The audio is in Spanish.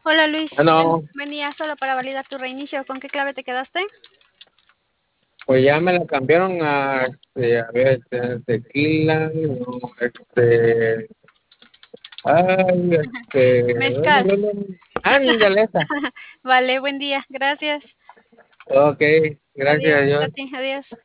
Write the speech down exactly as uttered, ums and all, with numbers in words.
Hola Luis, ven- Bueno, venía solo para validar tu reinicio. ¿Con qué clave te quedaste? pues ya me la cambiaron a, este, a ver, este, tequila, no, este, ay, este, Mezcal. ándale esa. Vale, buen día. Gracias. Ok, gracias Adiós. a A Dios. ti, adiós.